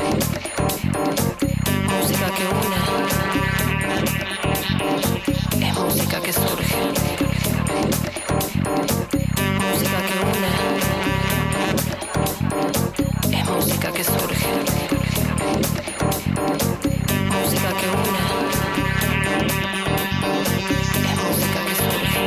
Música que une, es música que surge. Música que une, es música que surge. Música que une, es música que surge.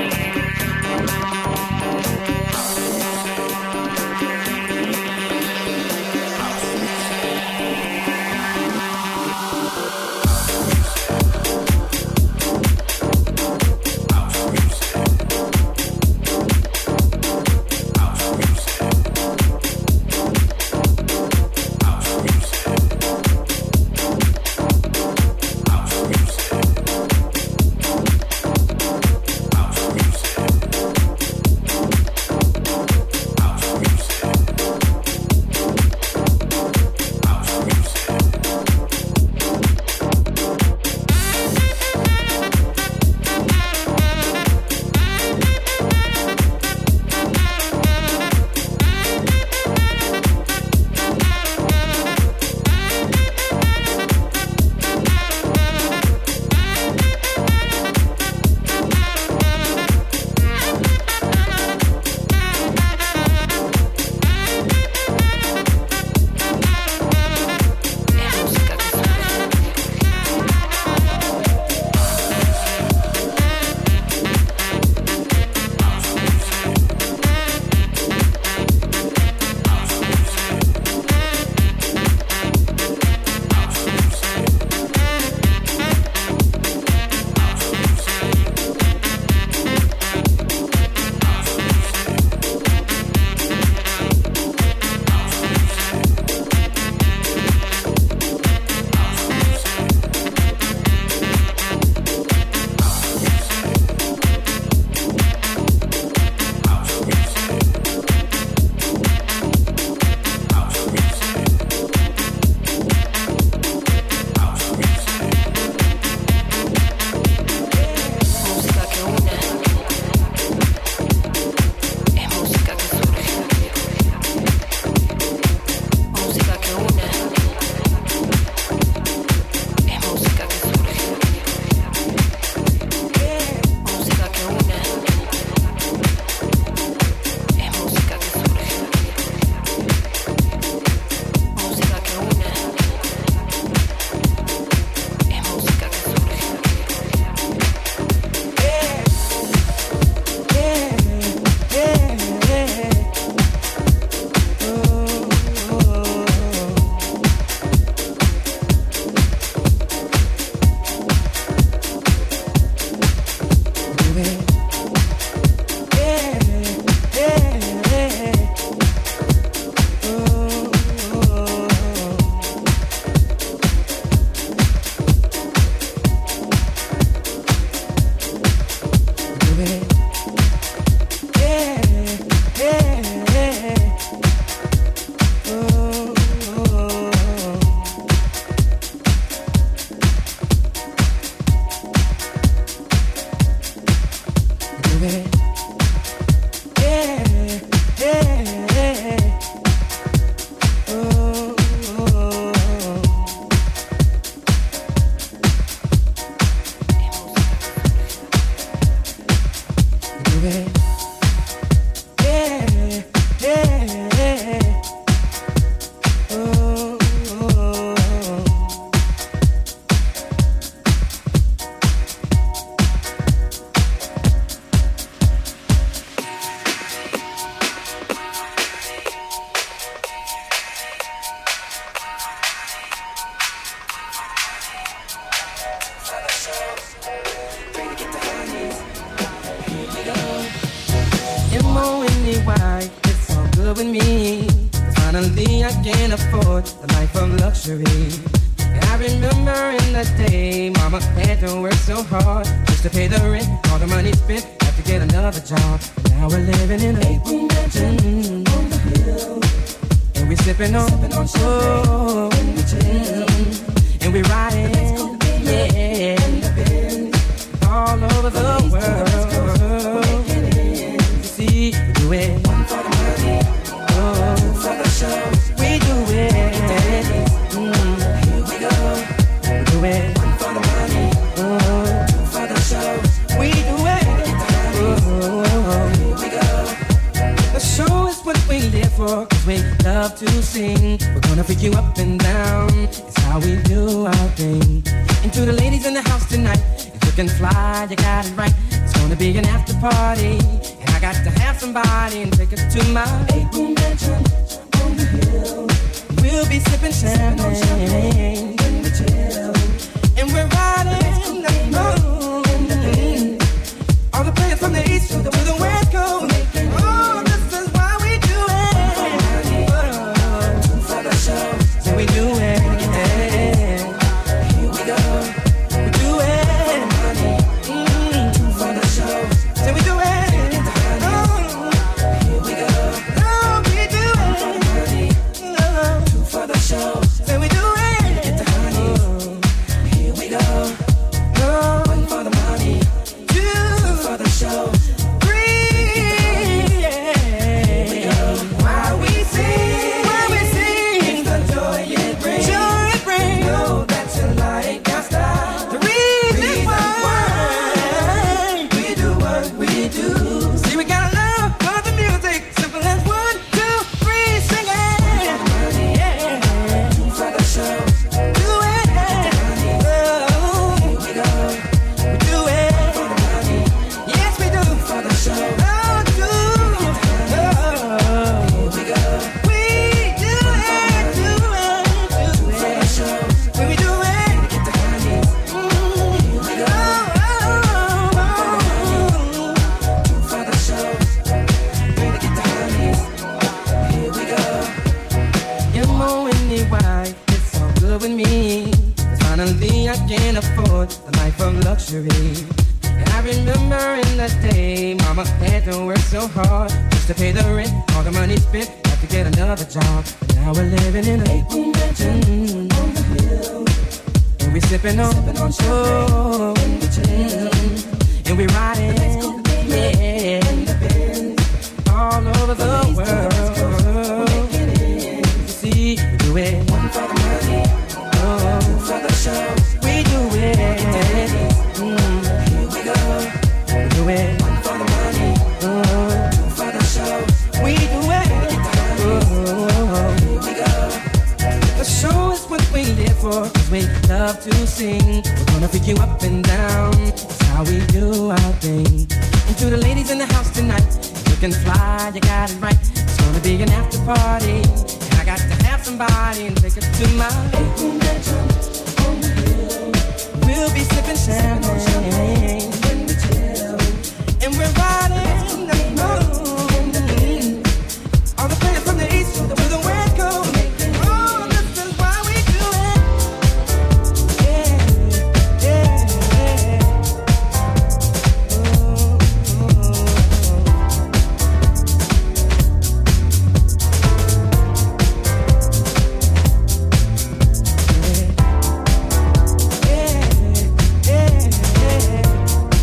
can afford the life of luxury. I remember in the day, mama had to work so hard just to pay the rent. All the money spent, had to get another job. Now we're living in an 8-room mansion on the hill, and we're sipping on oh, and we're riding, yeah, all over the world. See, we do it. One for the money, oh, two for the show. We do it. up and down. It's how we do our thing. And to the ladies in the house tonight, if you can fly, you got it right. It's gonna be an after party, and I got to have somebody and take it to my 8-room mansion on the hill. We'll be sipping champagne in the chill, and we're riding the moon. All the players from the east to the west coast. Oh, this is why we do it. For the show, so we do it. Here we go, we do it. For the show, so we do it. Here we go, oh, we do it. For the show, so we do it. Get the honey. Here we go, one for the money, two for the show. And I remember in the day, Mama had to work so hard just to pay the rent. All the money spent, had to get another job. And now we're living in an 8-room mansion on the hill, and we're sipping on show, and we're riding, yeah, all over the world. You see, we do it. One for the money, oh, for the show. We do it. One for the money, two for the show. We do it. Here we go. The show is what we live for, 'cause we love to sing. We're gonna pick you up and down. That's how we do our thing. And to the ladies in the house tonight, you can fly, you got it right. It's gonna be an after party, and I got to have somebody and take it to my 8-room mansion on the hill. We'll be sipping champagne, and we're riding the moon. All the players from the east to the west coast. Oh, this is why we do it. Yeah, yeah, yeah. Yeah, yeah, yeah.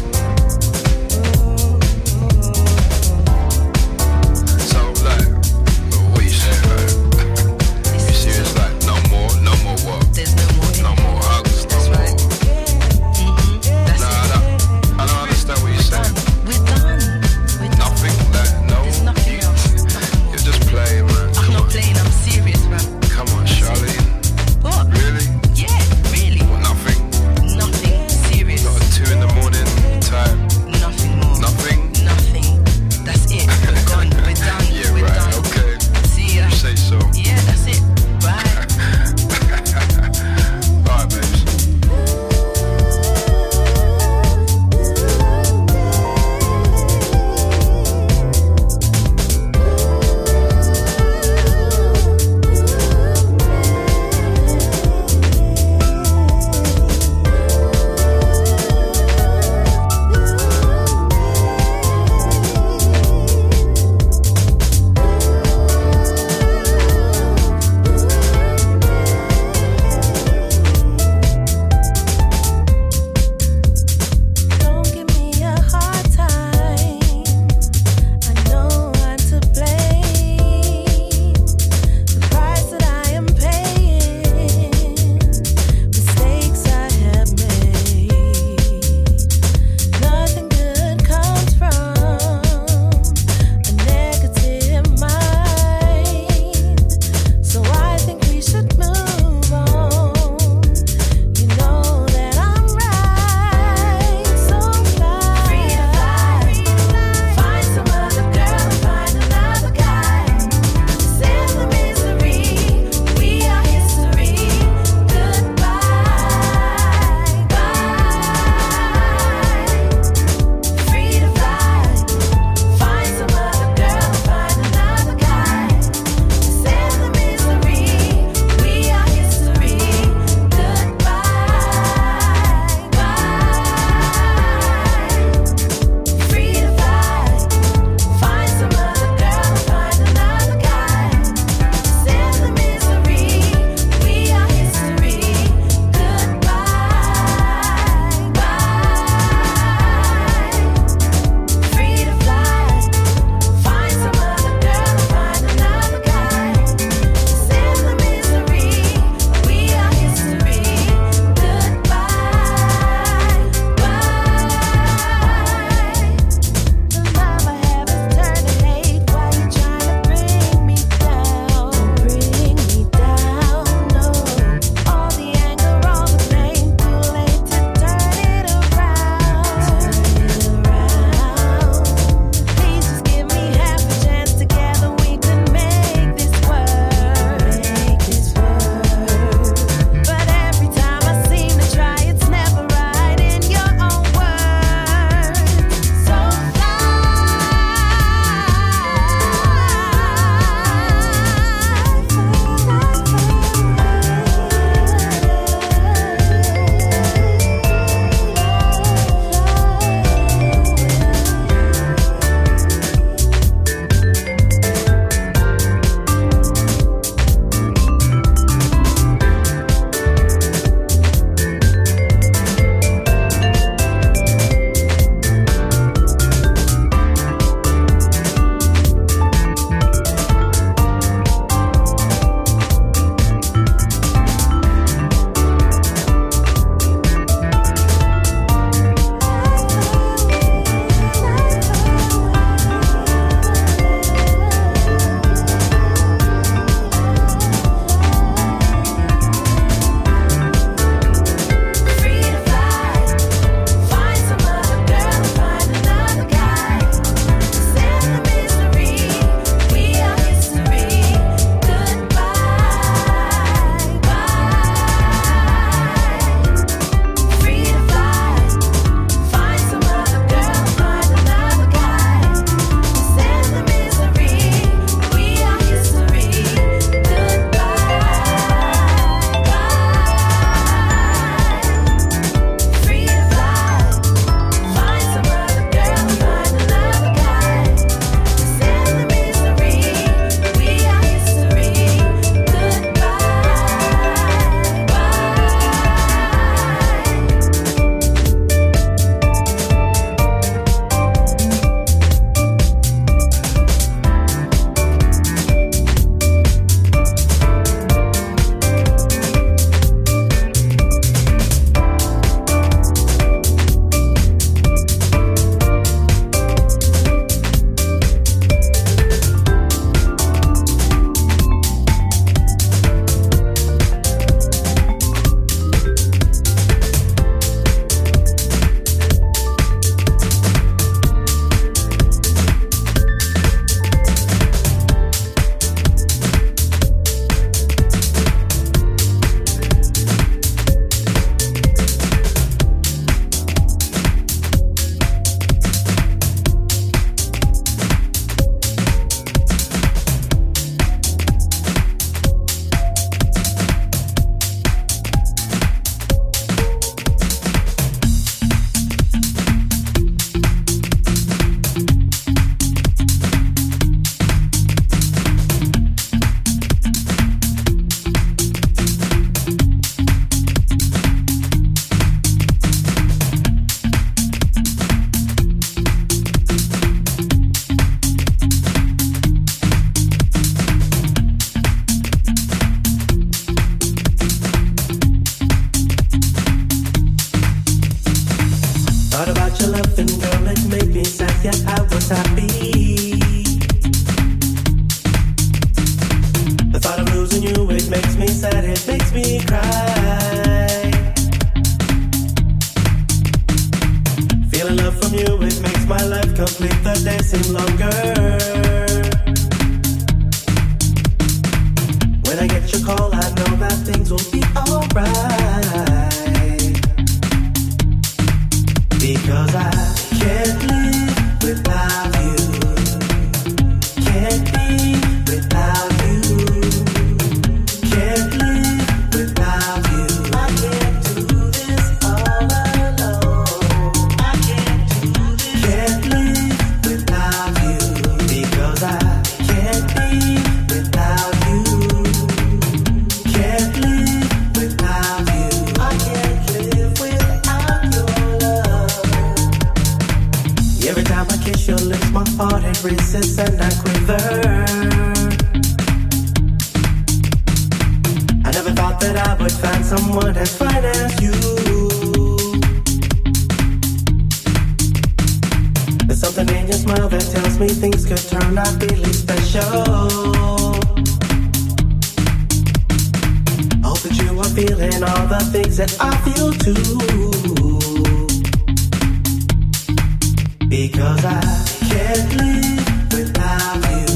your loving, girl, it made me sad, yet I was happy. The thought of losing you, it makes me sad, it makes me cry. Feeling love from you, it makes my life complete, the days seem longer. When I get your call, I know that things will be alright. Because I can't live without you. Can't be without you. Can't live without you. I can't do this all alone. I can't do this. Can't live without you. Because I can't be without you. Can't live without you. I can't live without your love. Every time I kiss your lips, my heart it races and I quiver. I never thought that I would find someone as fine as you. There's something in your smile that tells me things could turn out really special. I hope that you are feeling all the things that I feel too. Because I can't live without you.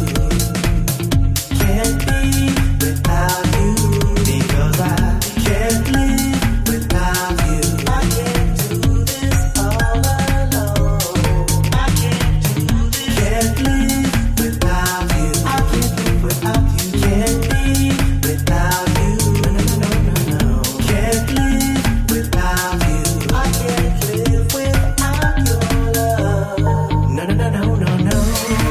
Can't be without you. Because I can't live without you. I can't do this all alone. I can't do this. Can't live without you. I can't live without you. Can't be without you. No, no, no, no, no. Can't live without you. I can't live without your love. No, no, no, no, no, no.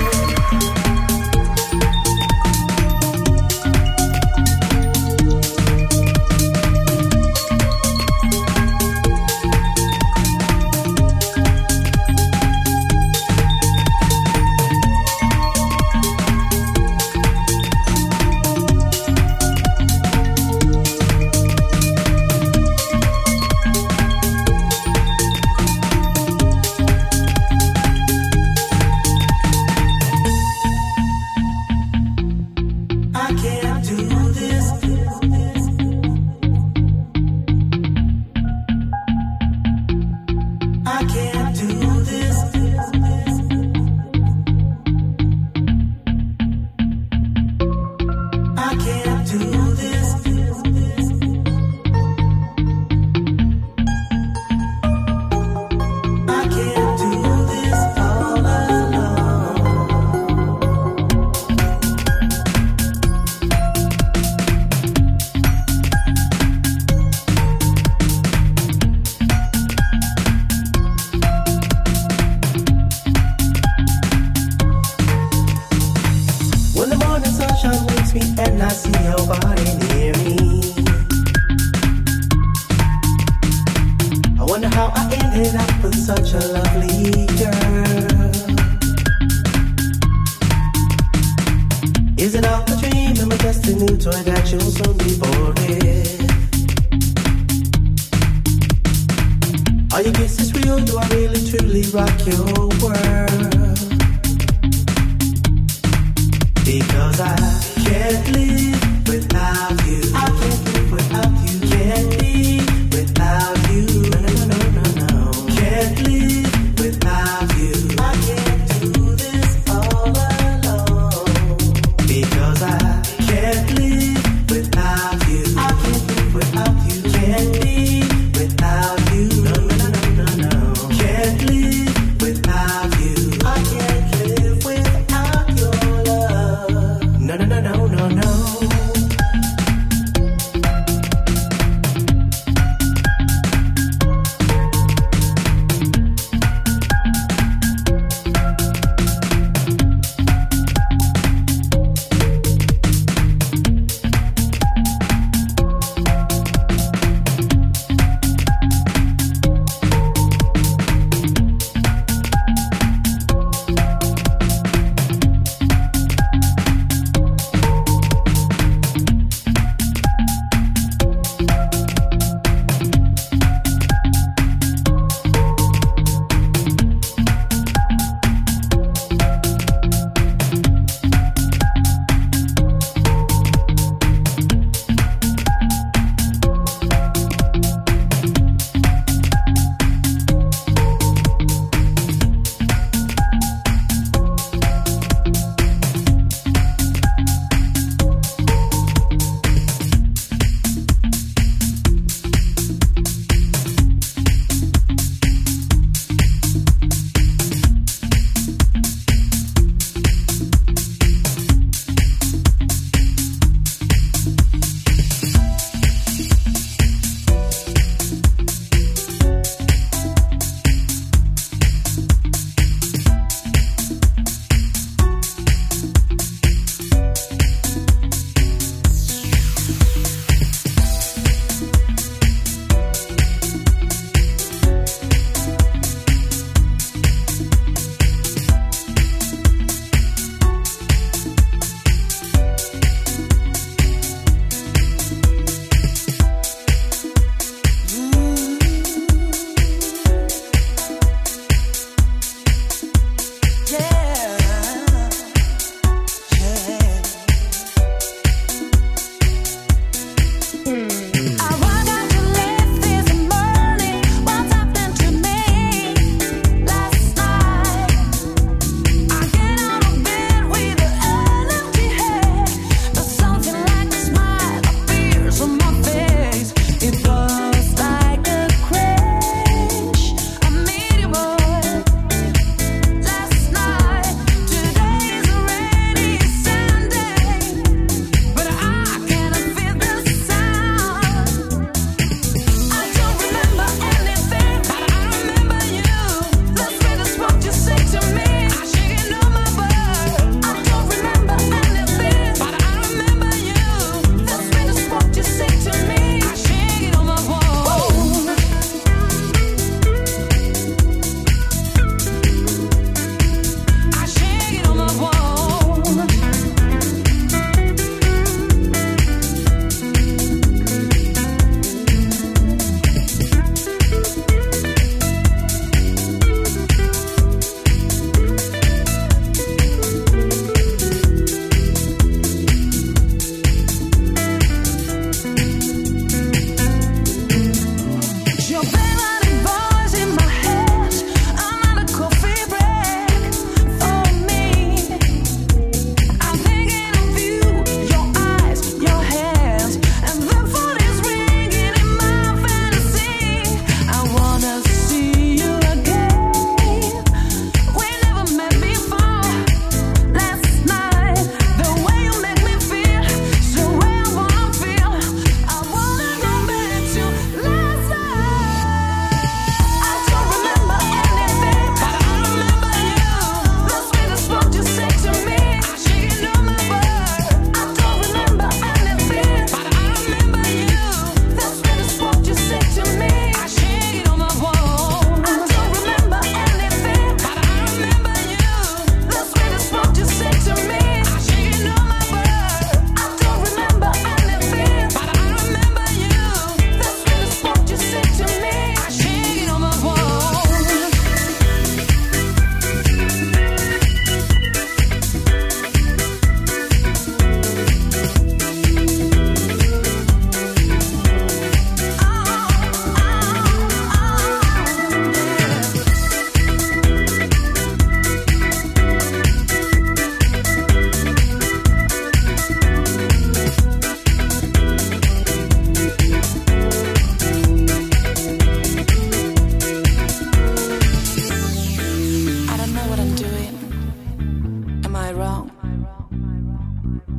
I can't do this. I can't do this. I can't do this. I can't do this all alone. When the morning sunshine wakes me and I see your body near me, I wonder how I ended up with such a lovely girl. Is it all a dream? Am I just a new toy that you'll soon be bored with? Are your kisses real? Do I really truly rock your world? Because I can't live without you. I can't live without you. Can't be without you. No, no, no, no, no. Can't live without you. I can't do this all alone. Because I can't live without you. I can't live without you. Can't be without you. No, no, no, no, no, no. Can't live without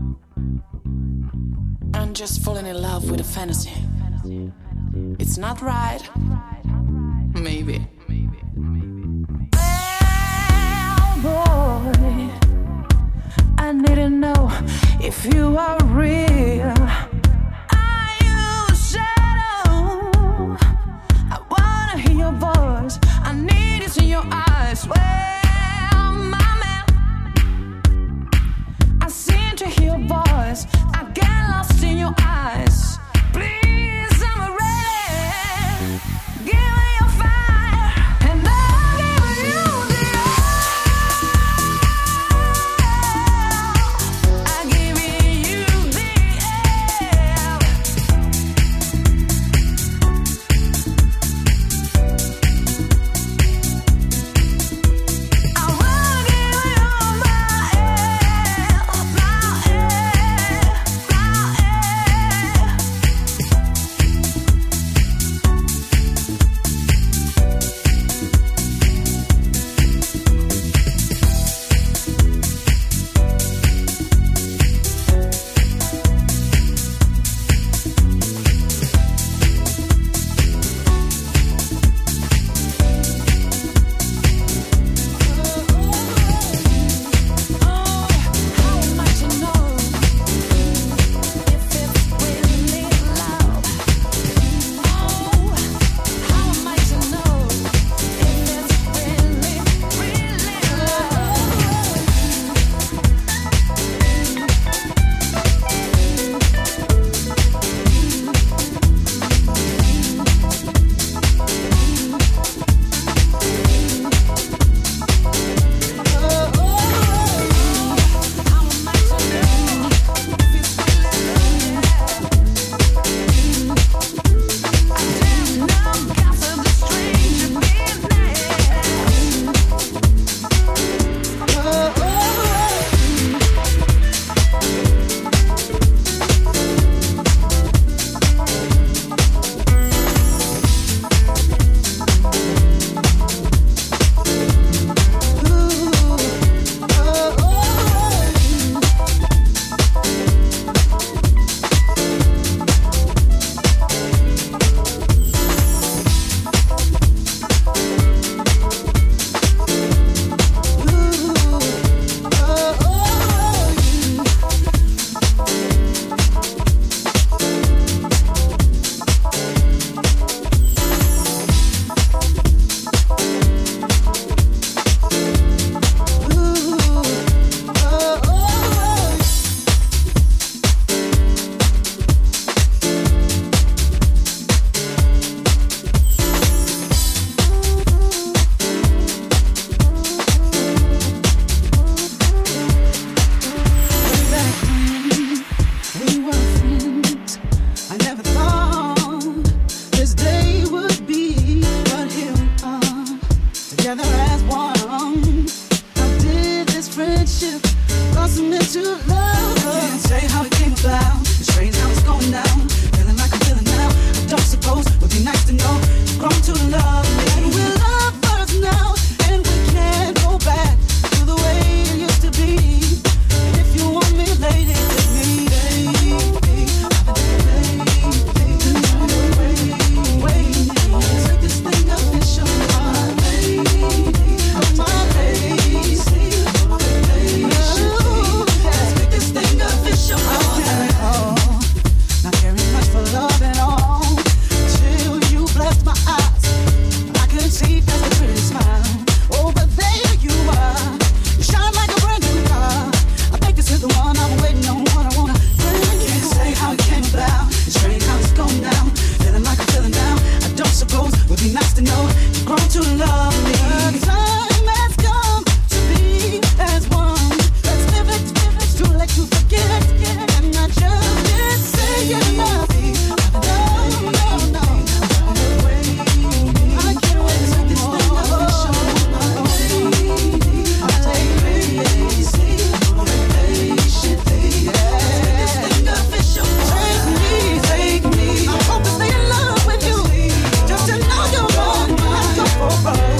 I'm just falling in love with a fantasy. It's not right. Maybe. Oh boy, I need to know if you are real. Are you shadow? I wanna hear your voice. I need it in your eyes. Well, my man, I seem to hear your voice. I get lost in your eyes. Please, I'm ready. Give me your fire, and I'll give you the air. I'm giving you the air. I wanna give you my air, my air, my air. How am I to know if it's really love? Oh, how am I to know if it's really, really love? How am I to know if it's really love? I didn't know, gossip the stranger we were friends. I never thought this day would be, but here we are, together as one. How did this friendship blossom into love? I can't say how it came about. It's strange how it's going down. Feeling like I'm feeling now. I don't suppose it would be nice to know you've grown to love me. And we're lovers now, and we can't go back to the way it used to be. And if you want me, lady, take me, baby. I've been waiting. Let's make this thing official, my lady, my lady. Let's make this thing official. Not caring much for love at all, till you blessed my eyes. I couldn't see past the pretty smile. Oh, but there you are. You shine like a brand new car. I think this is the one I'm waiting on. What I wanna bring. I can't say how it came about. It's strange how it's going down. Feeling like I'm feeling down. I don't suppose it would be nice to know you've grown to love me. The time has come to be as one. Let's live it. It's too late to forget. And I just didn't say enough. No. I can't wait to make this thing official. I take crazy, patiently. Let's make this thing official. Take me. I hope to stay in love with you. Just to know you're on my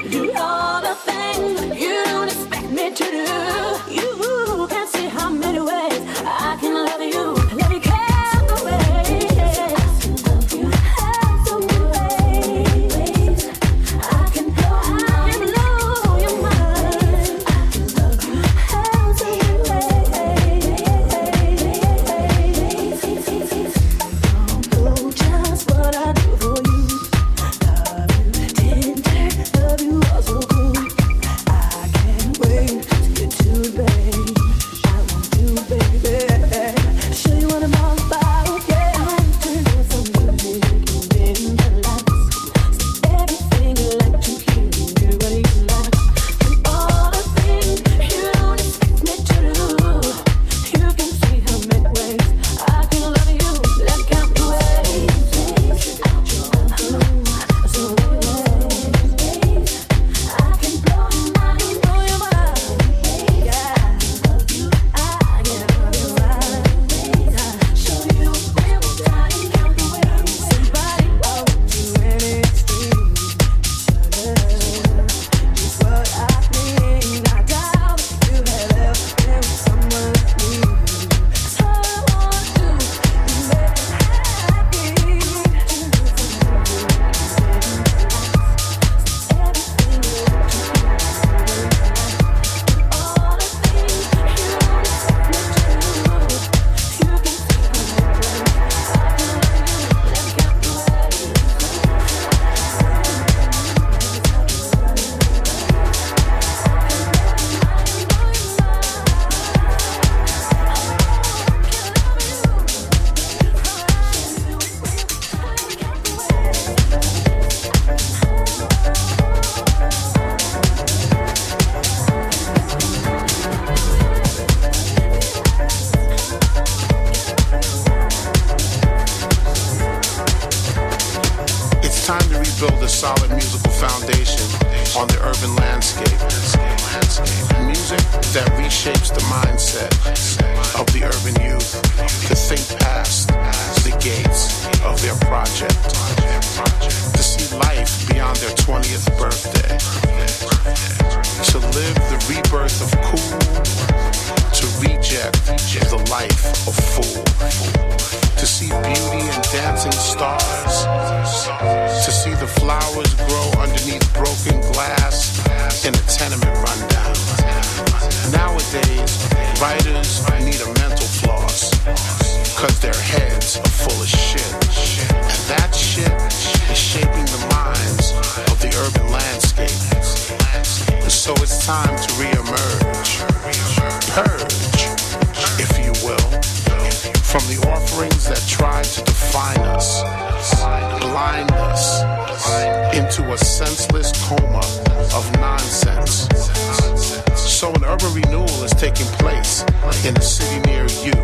do all the things you don't expect me to do. You can't see how many ways I can love you. Let me care the way. So many ways I can blow your mind. So many ways. Don't know just what I do for you. Love you tender, love you all so cool. I can't wait to get to it, babe. I want to, baby. Show you what I'm all about, yeah. I'm turning from you, making the lights. Everything you like to hear, do what you like. Do all the things you don't expect me to do. You can see how many ways I can love you. Let's count the ways. So many ways I can blow your mind, yeah. I can love you right. Show you real time, count the ways. Somebody won't do any extreme. It's what I need. I doubt you have ever been with someone new. So I want to make you happy. It's time to rebuild a solid musical foundation on the urban landscape. Music that reshapes the mindset of the urban youth to think past the gates of their project, to see life beyond their 20th birthday, to live the rebirth of cool, to reject the life of fool, to see beauty in dancing stars, to see the flowers grow underneath broken glass in a tenement rundown. Nowadays, writers need a mental floss, cause their heads are full of shit. And that shit is shaping the minds of the urban landscape. So it's time to reemerge, purge, if you will, from the offerings that tried to define us, blind us into a senseless coma of nonsense. So an urban renewal is taking place in a city near you.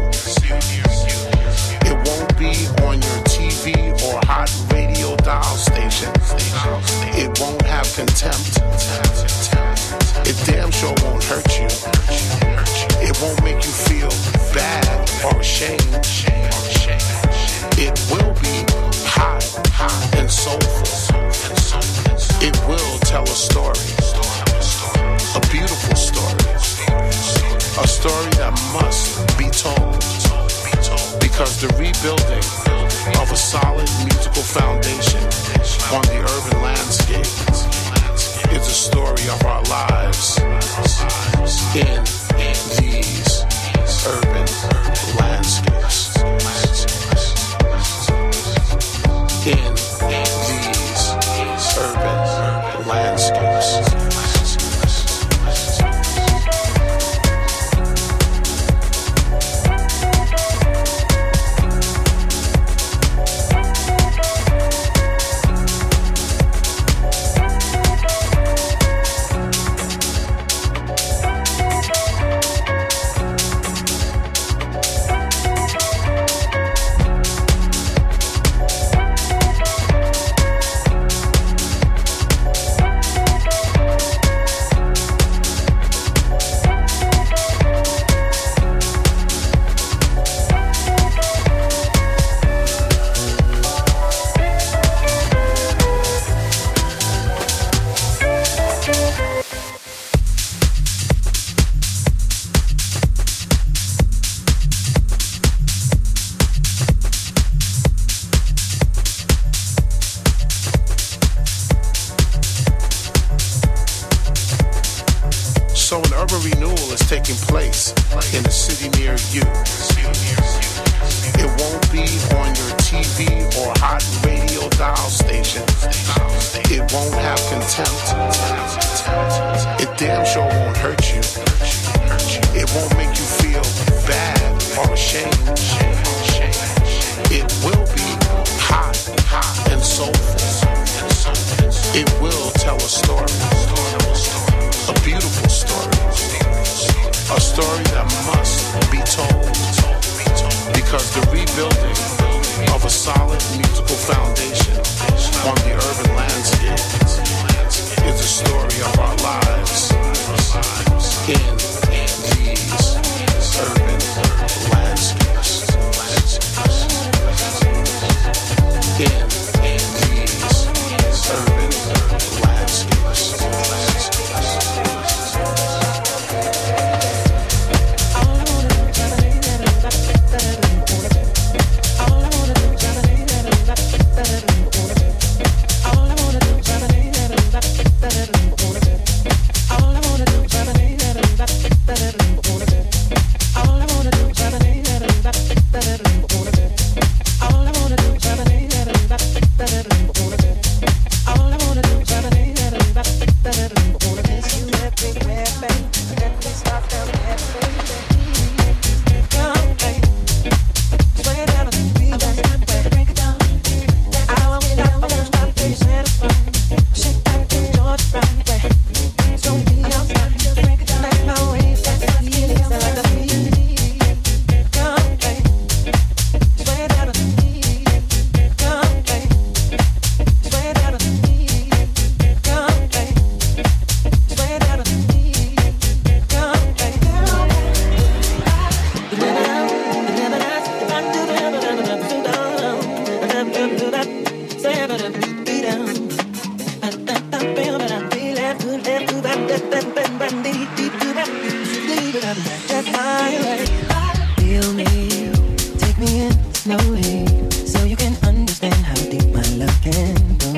It won't be on your TV or hot radio dial station. It won't have contempt. It damn sure won't hurt you. It won't make you feel bad or ashamed. It will be hot and soulful. It will tell a story, a beautiful story, a story that must be told, because the rebuilding of a solid musical foundation on the urban landscape is a story of our lives in these urban landscapes. In these urban landscapes. So an urban renewal is taking place in a city near you. It won't be on your TV or hot radio dial station. It won't have contempt. It damn sure won't hurt you. It won't make you feel bad or ashamed. It will be hot and soulful. It will tell a story, a beautiful story, a story that must be told, because the rebuilding of a solid musical foundation on the urban landscape is the story of our lives in these urban landscapes. In these urban landscapes. Feel me, take me in slowly, so you can understand how deep my love can go.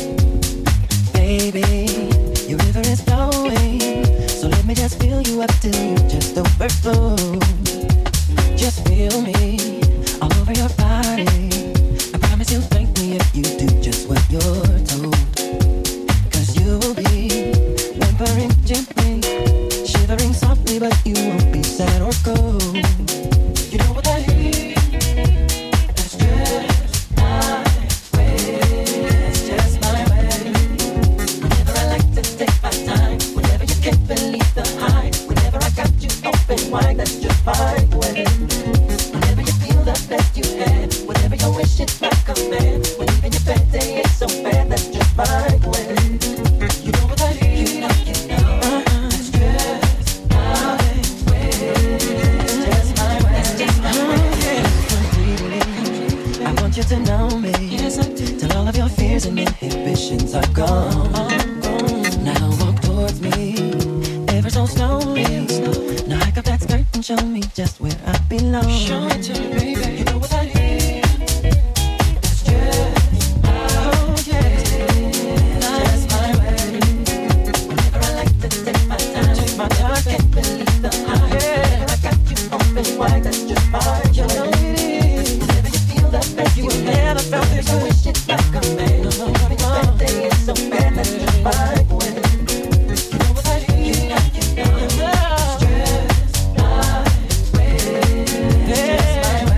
Baby, your river is flowing, so let me just fill you up till you just overflow. Just feel me all over your body. I promise you'll thank me if you do just what you're told. 'Cause you will be whimpering gently, shivering softly, but you won't be sad or cold. You know what that is? That's just my way. That's just my way. Whenever I like to take my time, whenever you can't believe the high, whenever I got you open wide, that's just my way. Whenever you feel the best you had, whenever your wish is my command, when even your bad day is so bad, that's just my way. You know what that is? You know. That's just my way. That's just my way. That's just my way. Completely, I want you to know me. Till all of your fears and inhibitions are gone. Now walk towards me, ever so slowly. Now hike up that skirt and show me just where I belong. Show it to me, baby. You know what that is? That's just my way. That's my way. Whenever I like to take my time, I can't believe the high. Whenever I got you open wide, that's just my way. You know it is. Whenever you feel the best you never felt this way. Wish it's like a man. Whenever your bad day is so bad, that's just my way. You know what that is? You know. That's just my way. That's my way.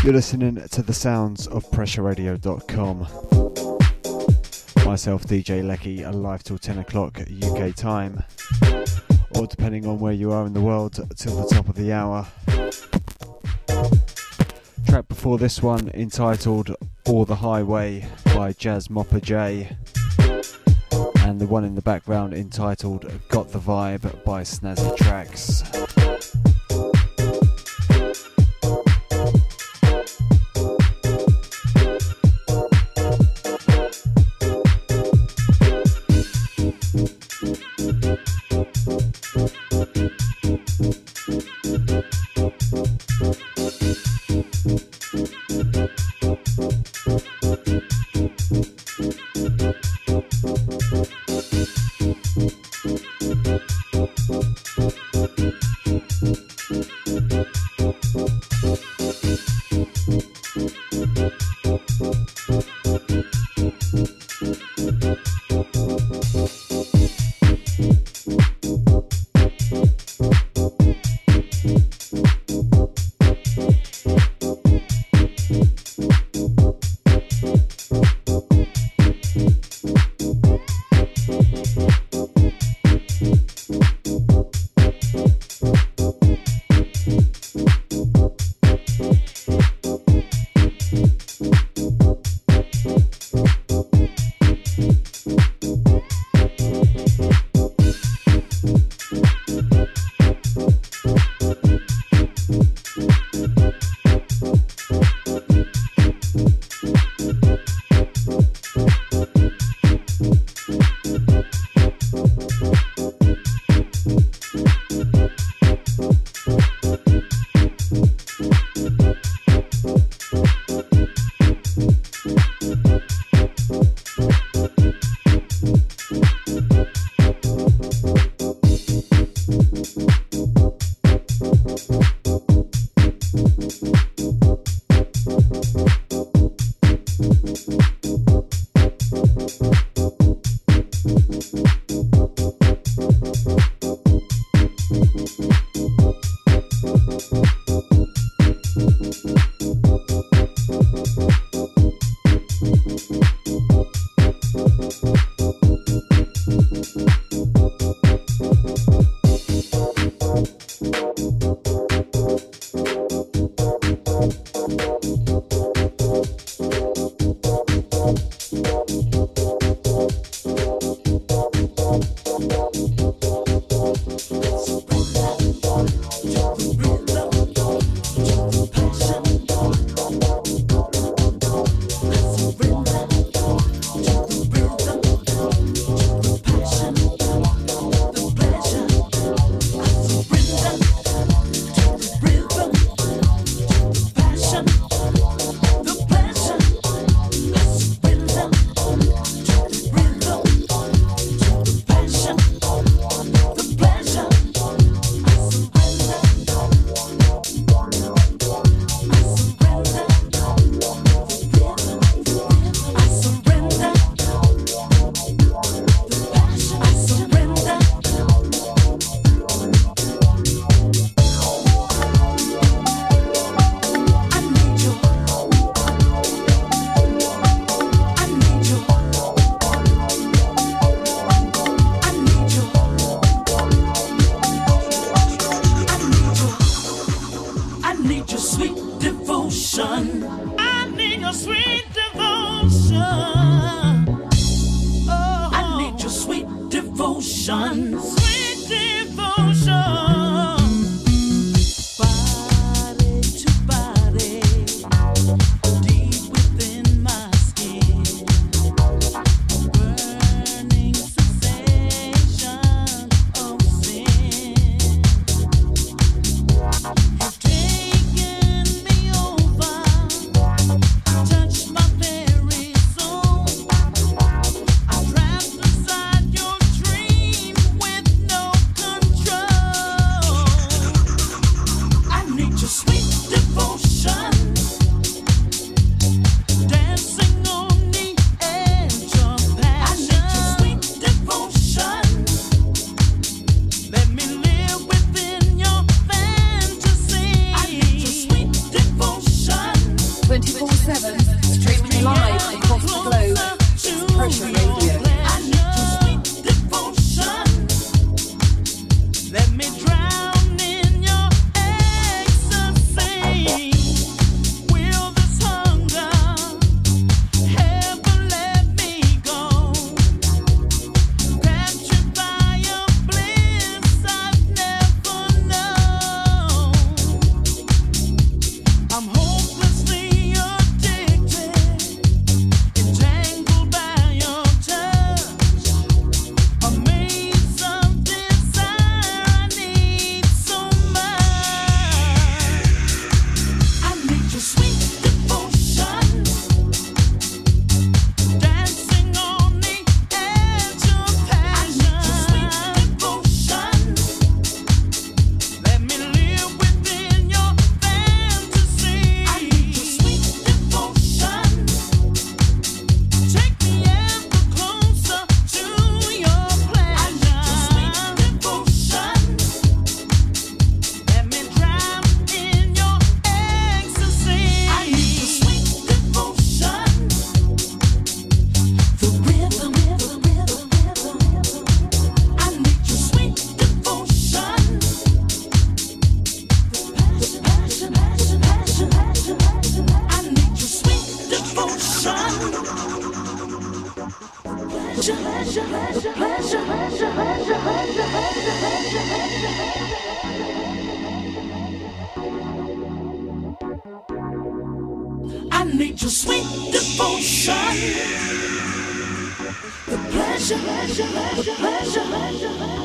You're listening to the sounds of pressureradio.com. Myself, DJ Lecky, alive till 10 o'clock UK time, or depending on where you are in the world, till the top of the hour. Track before this one entitled Or the Highway by Jazz Mopper J, and the one in the background entitled Got the Vibe by Snazzy Tracks. With I need your sweet devotion. The pleasure, the pleasure.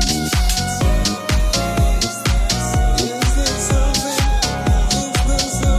Is there something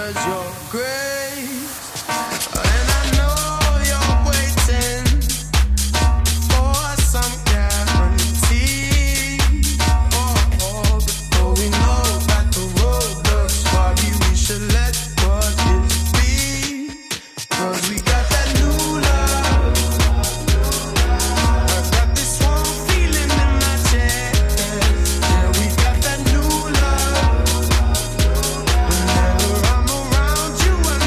was your grace. And I know you're waiting for some guarantee. Before we know that the road looks foggy, we should let what is be. 'Cause we got that new love. I got this warm feeling in my chest. Yeah, we got that new love. Whenever I'm around you, I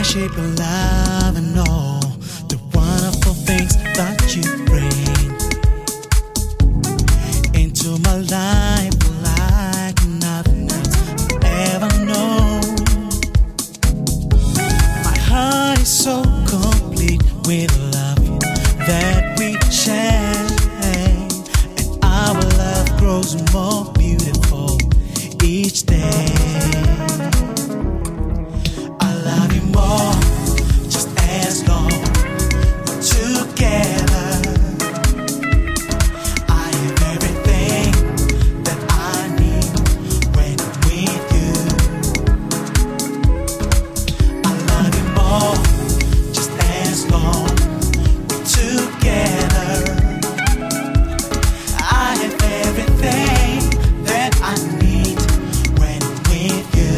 shape of love and all the wonderful things that you bring into my life like nothing else I've ever known. My heart is so complete with the love that we share, and our love grows more beautiful each day. I love you more, just as long we're together. I have everything that I need when I'm with you. I love you more, just as long we're together. I have everything that I need when I'm with you.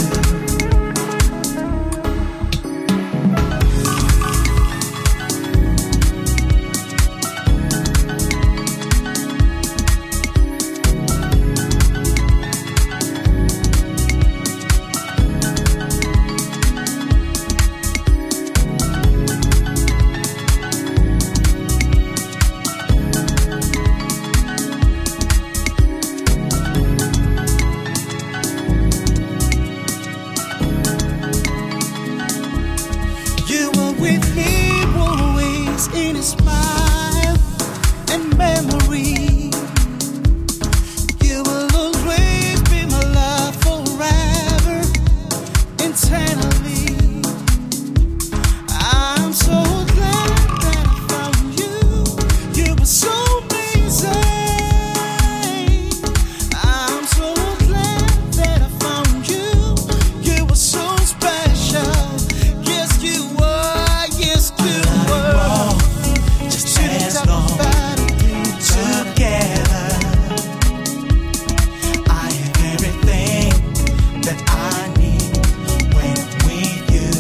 You were with me always in a smile and memory. You will always be my love forever, eternally. I'm so glad that I found you. You were so amazing. I'm so glad that I found you. You were so special. Yes, you were. Yes, you were. Just as long together. I have everything that I need when I'm with you.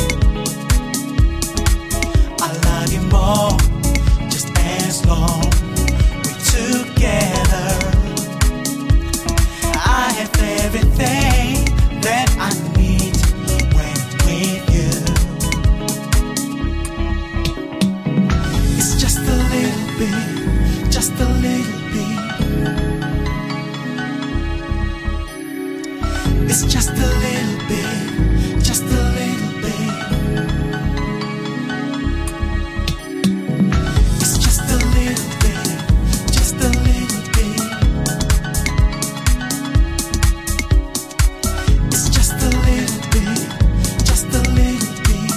I love you more, just as long we're together. I have everything that I need when I'm with you. It's just a little bit, just a little bit. It's just a little bit, just a little bit. It's just a little bit, just a little bit. It's just a little bit, just a little bit.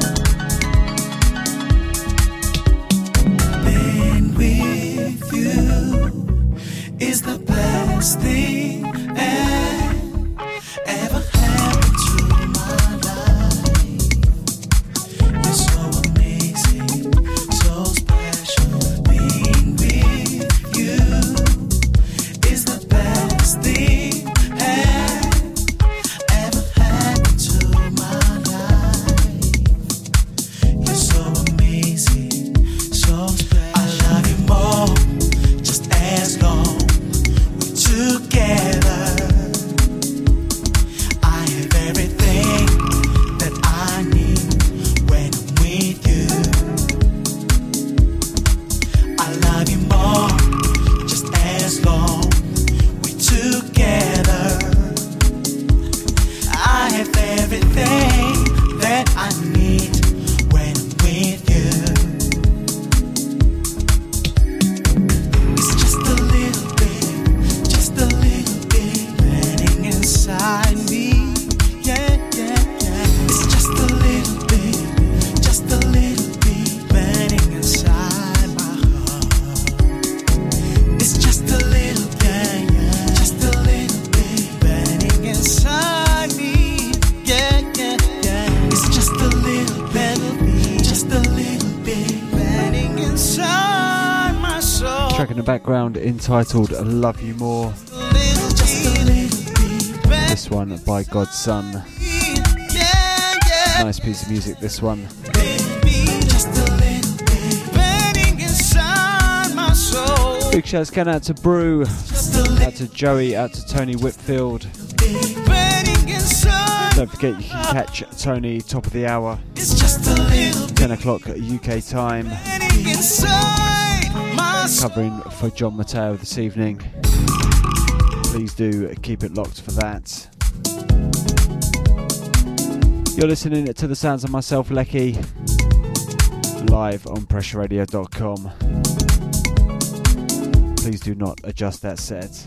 Being with you is the best thing ever happened to my life. You're so amazing, so special. Being with you is the best thing ever happened to my life. You're so amazing, so special. I love you more, just as long we're together. I have everything that I need when I'm with you. I love you more, just as long we're together. I have everything that I need when I'm with you. It's just a little bit, just a little bit burning inside me. Yeah, yeah, yeah. It's just a little bit, just a little bit burning inside my heart. It's just a little bit, just a little bit burning inside me. Yeah, yeah, yeah. It's just a little bit, just a little bit burning inside my soul. Track in the background entitled Love You More. Just a little bit, This one by God's Son. yeah, yeah. Nice piece of music, this one. Just a little bit burning inside my soul. Big shouts going out to Brew, out to Joey, out to Tony Whitfield. Don't forget you can catch Tony top of the hour, 10 o'clock UK time, covering for John Matteo this evening. Please do keep it locked for that. You're listening to the sounds of myself, Lecky, live on pressureradio.com. Please do not adjust that set.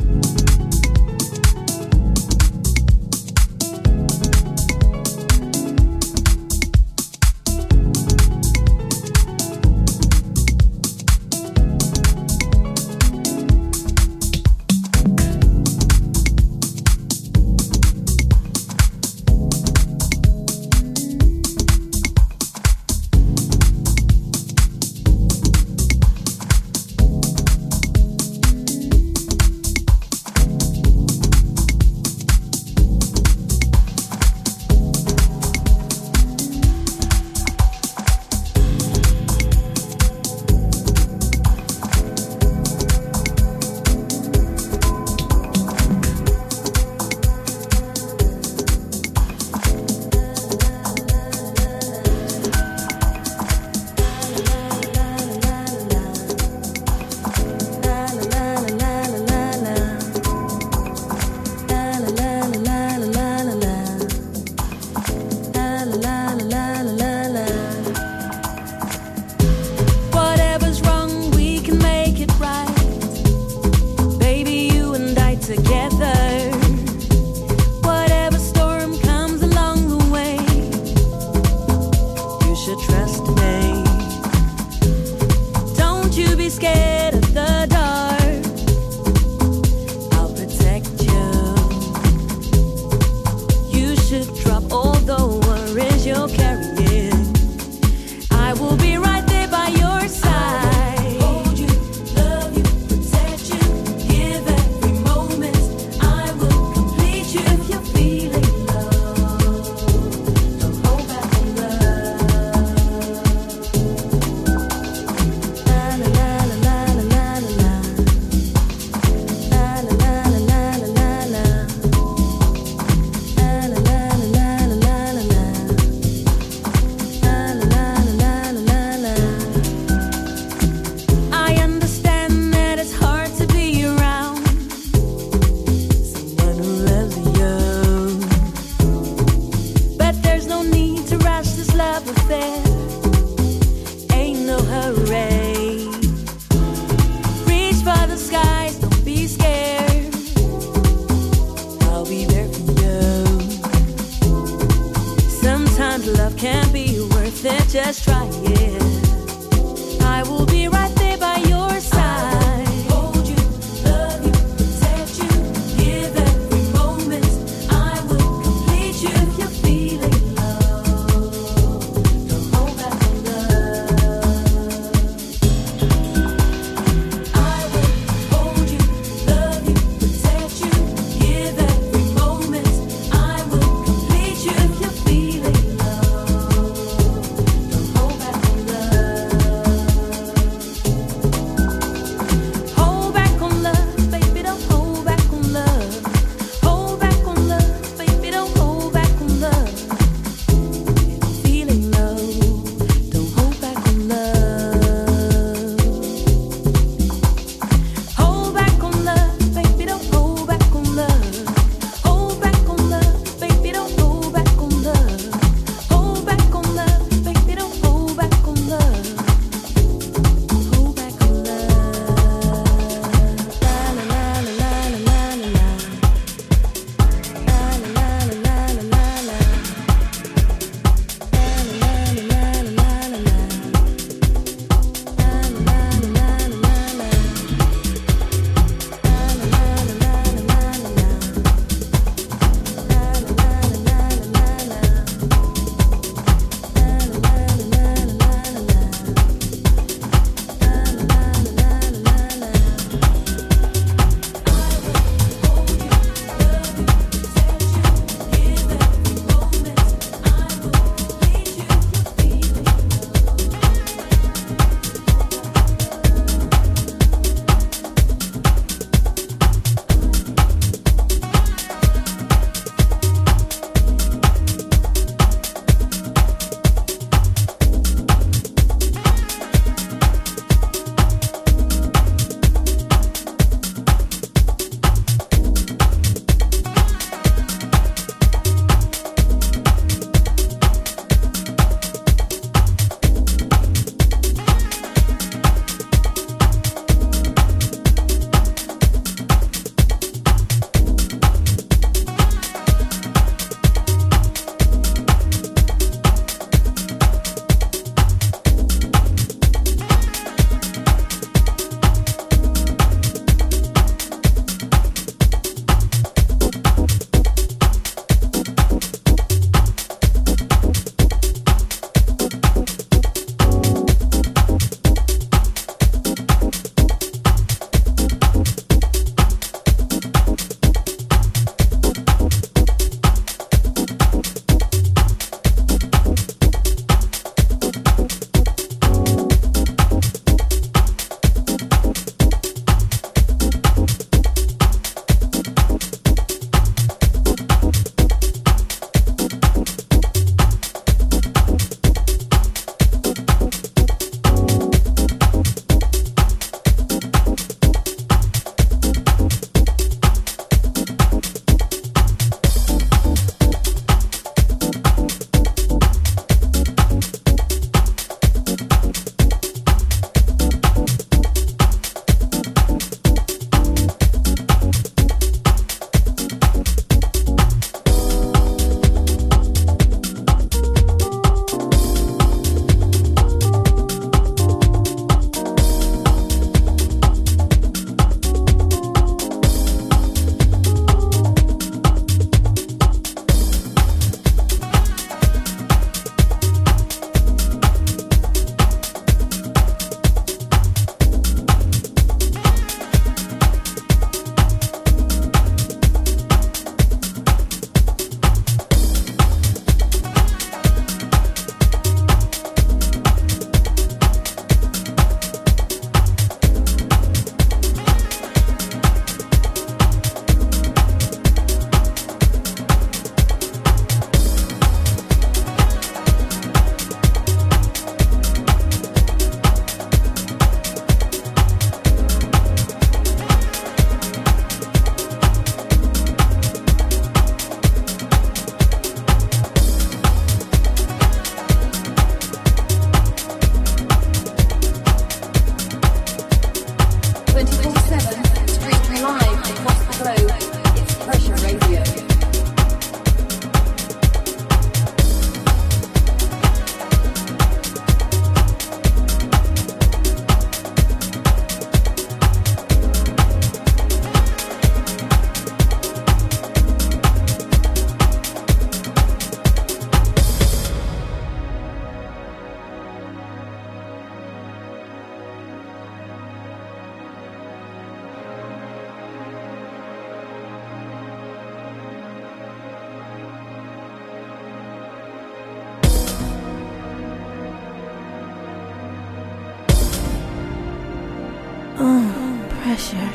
pressure.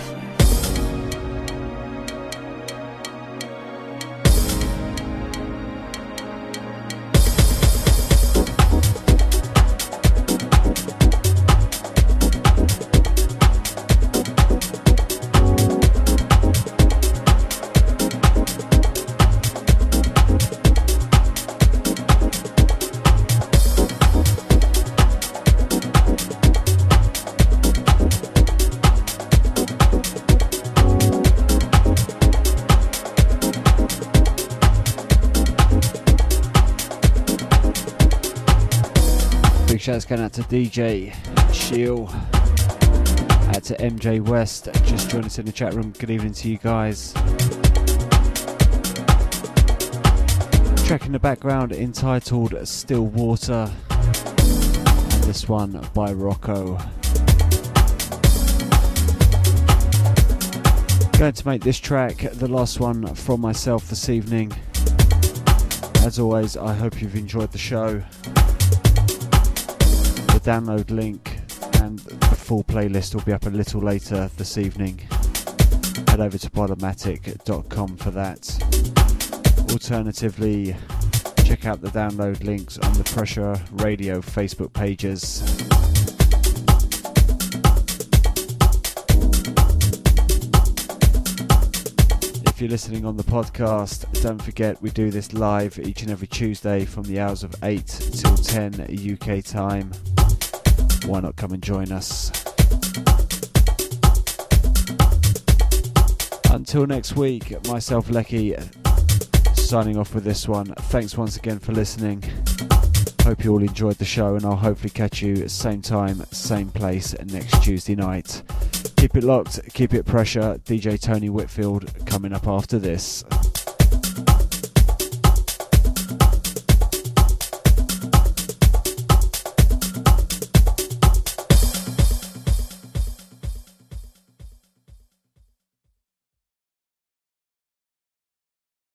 Shouts going out to DJ Shield, out to MJ West, just joined us in the chat room. Good evening to you guys. Track in the background entitled Still Water, and this one by Rocco. Going to make this track the last one from myself this evening. As always, I hope you've enjoyed the show. Download link and the full playlist will be up a little later this evening. Head over to podomatic.com for that. Alternatively, check out the download links on the Pressure Radio Facebook pages. If you're listening on the podcast, don't forget we do this live each and every Tuesday from the hours of 8 till 10 UK time. Why not come and join us? Until next week, myself, Lecky, signing off with this one. Thanks once again for listening. Hope you all enjoyed the show, and I'll hopefully catch you same time, same place next Tuesday night. Keep it locked, keep it pressure. DJ Tony Whitfield coming up after this.